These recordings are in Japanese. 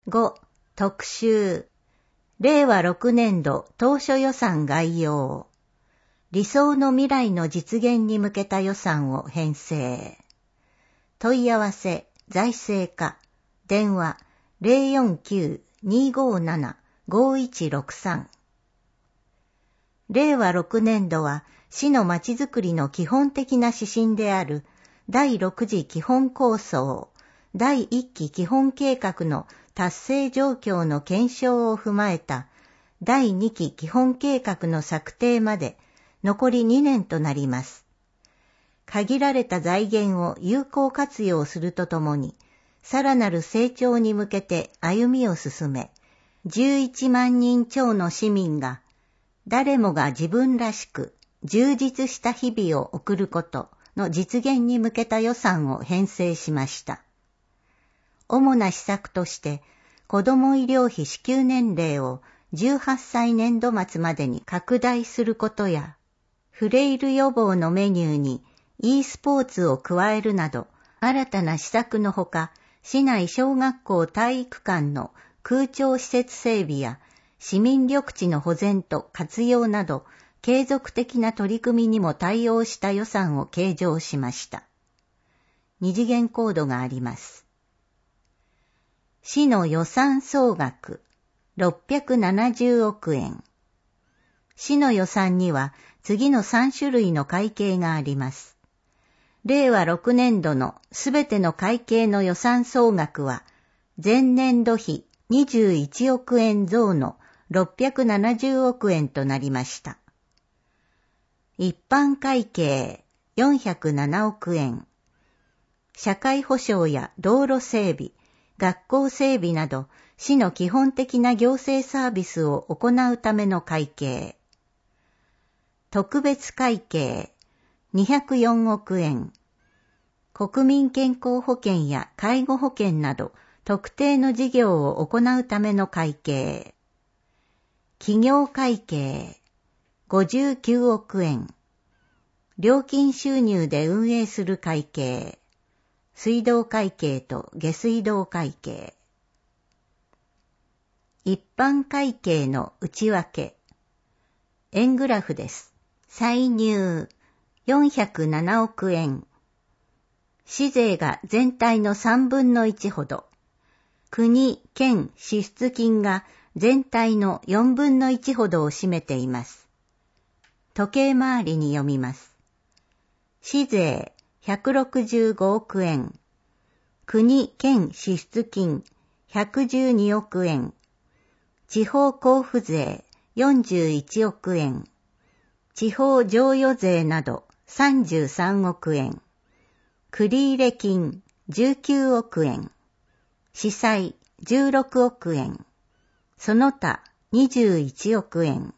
5. 特集。令和6年度当初予算概要。理想の未来の実現に向けた予算を編成。問い合わせ、財政課。電話 049-257-5163。令和6年度は市のまちづくりの基本的な指針である第6次基本構想、第1期基本計画の達成状況の検証を踏まえた第2期基本計画の策定まで残り2年となります。限られた財源を有効活用するとともに、さらなる成長に向けて歩みを進め、11万人超の市民が誰もが自分らしく充実した日々を送ることの実現に向けた予算を編成しました。主な施策として、子ども医療費支給年齢を18歳年度末までに拡大することや、フレイル予防のメニューに e スポーツを加えるなど、新たな施策のほか、市内小学校体育館の空調施設整備や、市民緑地の保全と活用など、継続的な取り組みにも対応した予算を計上しました。二次元コードがあります。市の予算総額670億円。市の予算には次の3種類の会計があります。令和6年度のすべての会計の予算総額は前年度比21億円増の670億円となりました。一般会計407億円。社会保障や道路整備、学校整備など市の基本的な行政サービスを行うための会計。特別会計204億円。国民健康保険や介護保険など特定の事業を行うための会計。企業会計59億円。料金収入で運営する会計。水道会計と下水道会計。一般会計の内訳。円グラフです。歳入407億円。市税が全体の3分の1ほど。国・県支出金が全体の4分の1ほどを占めています。時計回りに読みます。市税165億円。国・県支出金112億円。地方交付税41億円。地方譲与税など33億円。繰入金19億円。司祭16億円。その他21億円。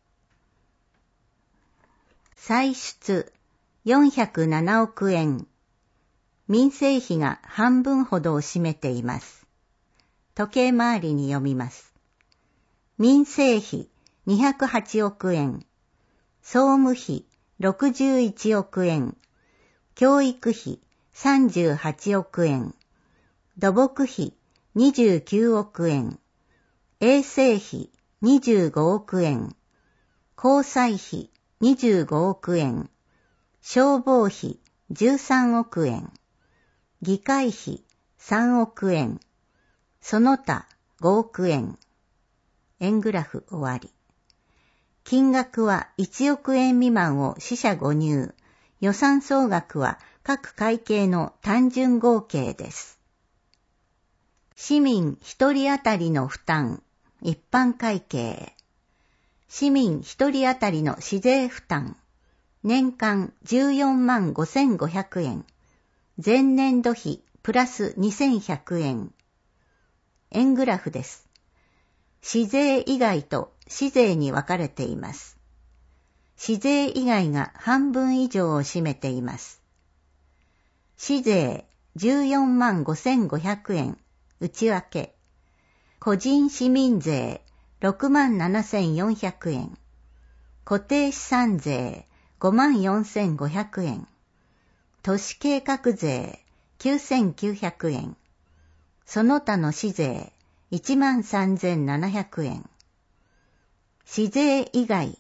歳出407億円。民生費が半分ほどを占めています。時計回りに読みます。民生費208億円。総務費61億円。教育費38億円。土木費29億円。衛生費25億円。交際費25億円。消防費13億円。議会費3億円。その他5億円。円グラフ終わり。金額は1億円未満を四捨五入。予算総額は各会計の単純合計です。市民1人当たりの負担。一般会計。市民1人当たりの市税負担。年間14万5500円。前年度比プラス2100円。円グラフです。市税以外と市税に分かれています。市税以外が半分以上を占めています。市税14万5500円。内訳。個人市民税6万7400円。固定資産税5万4500円。都市計画税9900円。その他の市税 13,700円。市税以外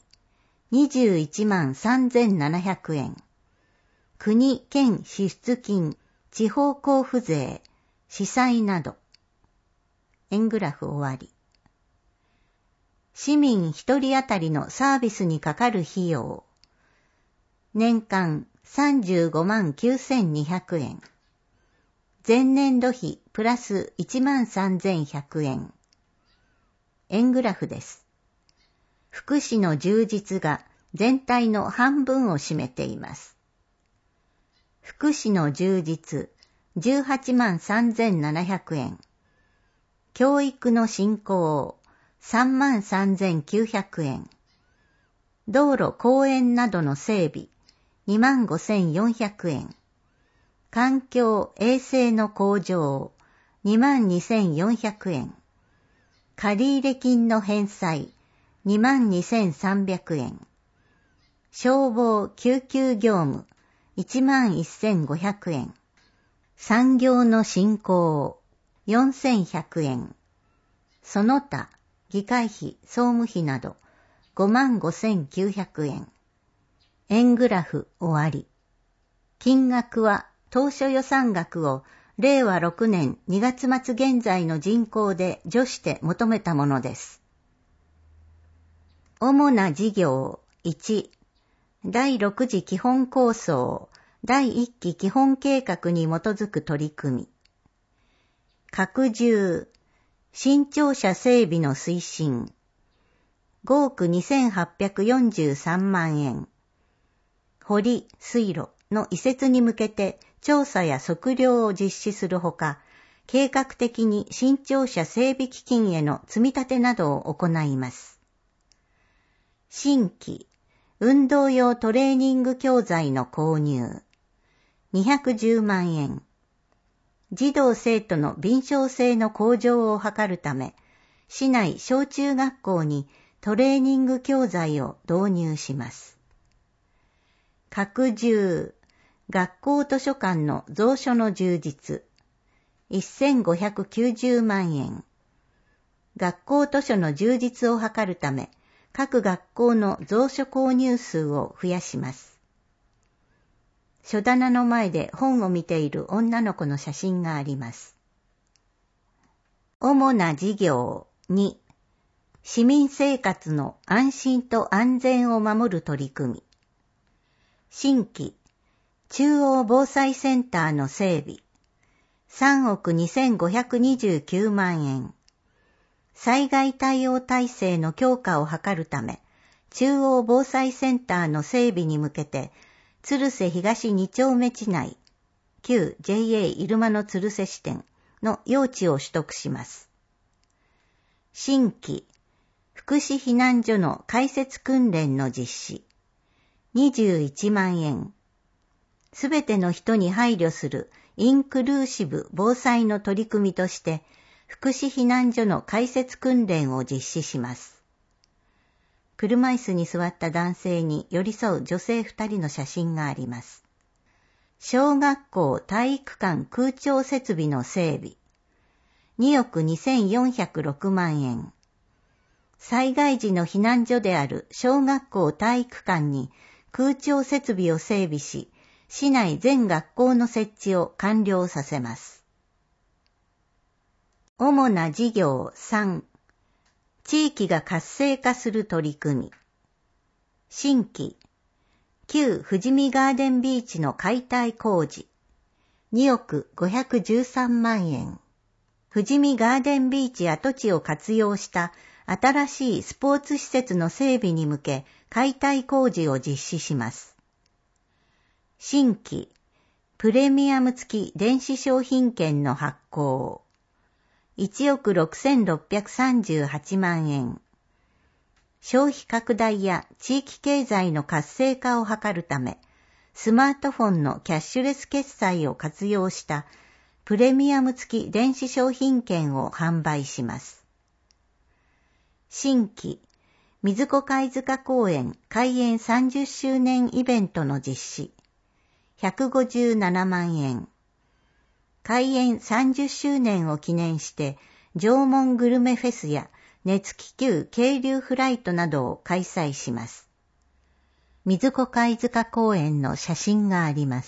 213,700円。国・県支出金、地方交付税、司祭など。円グラフ終わり。市民一人当たりのサービスにかかる費用。年間359,200円。前年度比プラス13,100円。円グラフです。福祉の充実が全体の半分を占めています。福祉の充実183,700円。教育の振興33,900円。道路公園などの整備25,400円。環境衛生の向上22,400円。借入金の返済22,300円。消防救急業務11,500円。産業の振興4,100円。その他、議会費、総務費など55,900円。円グラフ終わり。金額は当初予算額を令和6年2月末現在の人口で除して求めたものです。主な事業1、第6次基本構想、第1期基本計画に基づく取り組み。拡充、新庁舎整備の推進。5億2,843万円。堀、水路の移設に向けて調査や測量を実施するほか、計画的に新庁舎整備基金への積み立てなどを行います。新規、運動用トレーニング教材の購入。210万円。児童生徒の敏捷性の向上を図るため、市内小中学校にトレーニング教材を導入します。拡充、学校図書館の蔵書の充実。1,590万円。学校図書の充実を図るため、各学校の蔵書購入数を増やします。書棚の前で本を見ている女の子の写真があります。主な事業2、市民生活の安心と安全を守る取り組み。新規、中央防災センターの整備。3億2,529万円。災害対応体制の強化を図るため、中央防災センターの整備に向けて、鶴瀬東2丁目地内、旧 JA 入間の鶴瀬支店の用地を取得します。新規、福祉避難所の開設訓練の実施。21万円。すべての人に配慮するインクルーシブ防災の取り組みとして、福祉避難所の開設訓練を実施します。車椅子に座った男性に寄り添う女性2人の写真があります。小学校体育館空調設備の整備。2億2,406万円。災害時の避難所である小学校体育館に空調設備を整備し、市内全学校の設置を完了させます。主な事業3、地域が活性化する取り組み。新規、旧富士見ガーデンビーチの解体工事。2億513万円。富士見ガーデンビーチ跡地を活用した新しいスポーツ施設の整備に向け解体工事を実施します。新規、プレミアム付き電子商品券の発行。1億6,638万円。消費拡大や地域経済の活性化を図るため、スマートフォンのキャッシュレス決済を活用したプレミアム付き電子商品券を販売します。新規、水子貝塚公園開園30周年イベントの実施。157万円。開園30周年を記念して縄文グルメフェスや熱気球渓流フライトなどを開催します。水子貝塚公園の写真があります。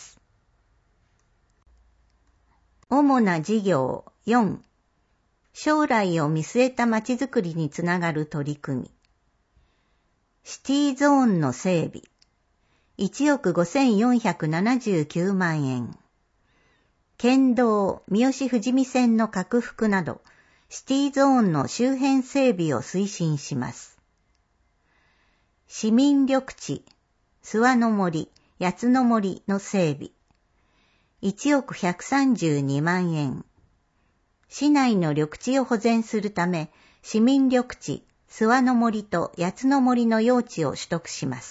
主な事業4、将来を見据えたまちづくりにつながる取り組み。シティゾーンの整備、1億5479万円。県道三好富士見線の拡幅など、シティゾーンの周辺整備を推進します。市民緑地、諏訪の森、八つの森の整備。1億132万円。市内の緑地を保全するため、市民緑地、諏訪の森と八つの森の用地を取得します。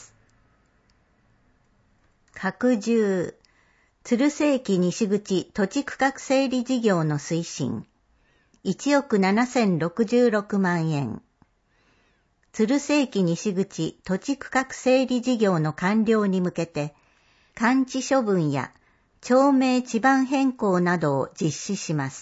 拡充、鶴瀬駅西口土地区画整理事業の推進。1億7066万円。鶴瀬駅西口土地区画整理事業の完了に向けて、勘地処分や町名地番変更などを実施します。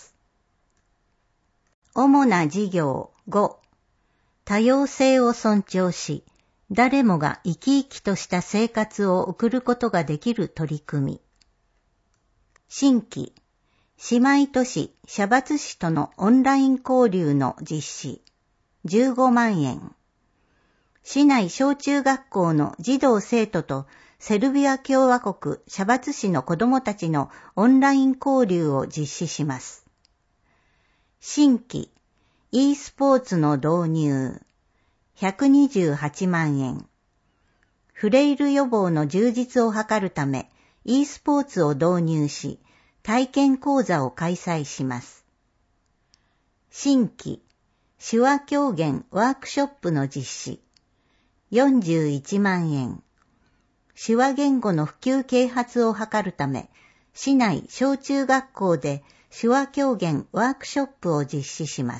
主な事業5、多様性を尊重し、誰もが生き生きとした生活を送ることができる取り組み。新規、姉妹都市シャバツ市とのオンライン交流の実施、15万円。市内小中学校の児童生徒とセルビア共和国シャバツ市の子どもたちのオンライン交流を実施します。新規、e スポーツの導入、128万円。フレイル予防の充実を図るため、e スポーツを導入し、体験講座を開催します。新規、手話狂言ワークショップの実施、41万円。手話言語の普及啓発を図るため、市内小中学校で手話狂言ワークショップを実施します。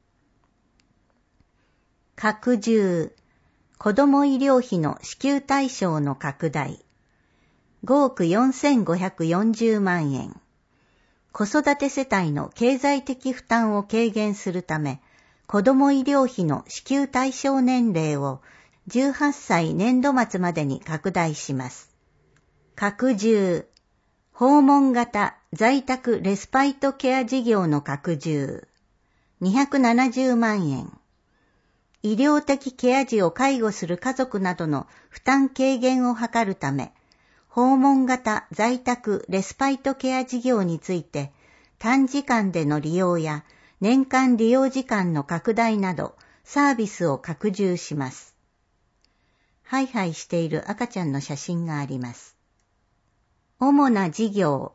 拡充、子ども医療費の支給対象の拡大、5億4540万円。子育て世帯の経済的負担を軽減するため、子ども医療費の支給対象年齢を18歳年度末までに拡大します。拡充、訪問型在宅レスパイトケア事業の拡充、270万円。医療的ケア児を介護する家族などの負担軽減を図るため、訪問型在宅レスパイトケア事業について、短時間での利用や年間利用時間の拡大などサービスを拡充します。ハイハイしている赤ちゃんの写真があります。主な事業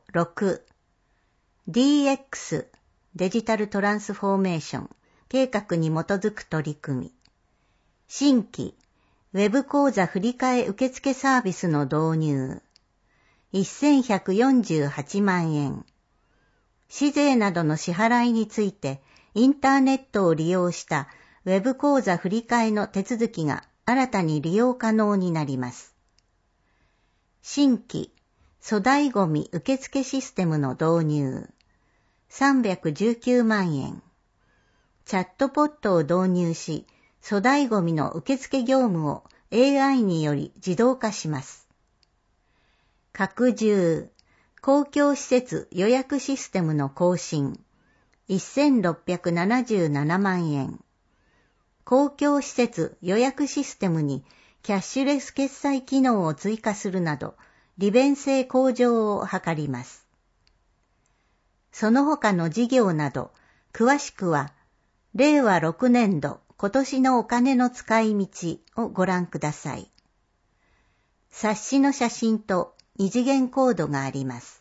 6、DX デジタルトランスフォーメーション計画に基づく取り組み。新規、ウェブ講座振替受付サービスの導入。1148万円。市税などの支払いについて、インターネットを利用したウェブ講座振替の手続きが新たに利用可能になります。新規、粗大ごみ受付システムの導入。319万円。チャットポットを導入し、粗大ごみの受付業務を AI により自動化します。拡充、公共施設予約システムの更新、1677万円。公共施設予約システムにキャッシュレス決済機能を追加するなど、利便性向上を図ります。その他の事業など、詳しくは、令和6年度今年のお金の使い道をご覧ください。冊子の写真と二次元コードがあります。